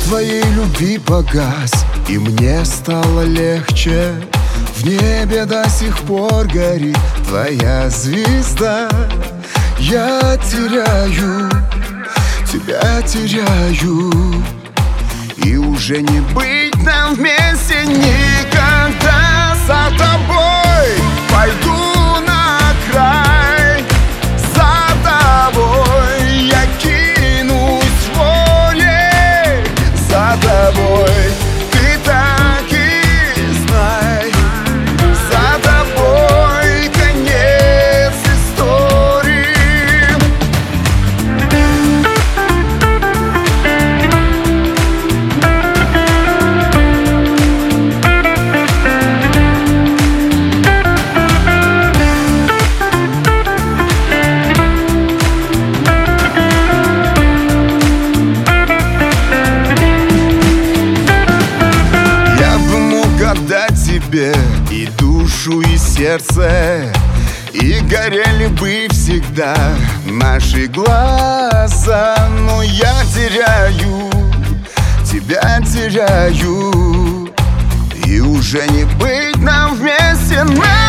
твоей любви погас, и мне стало легче. В небе до сих пор горит твоя звезда. Я теряю, тебя теряю, и уже не быть нам вместе никогда. За тобой пойду на край, за тобой я кинусь в море, за тобой ты так и знай, за тобой конец истории. Тебе и душу, и сердце, и горели бы всегда наши глаза. Но я теряю, тебя теряю, и уже не быть нам вместе.